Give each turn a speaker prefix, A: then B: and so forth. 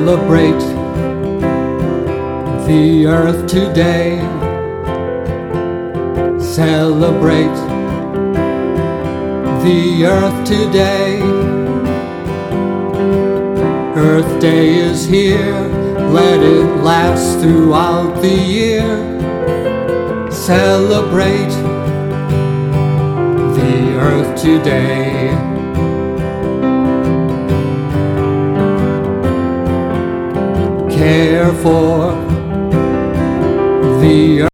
A: Celebrate the earth today. Celebrate the earth today. Earth Day is here, let it last throughout the year. Celebrate the earth today. Care for the earth.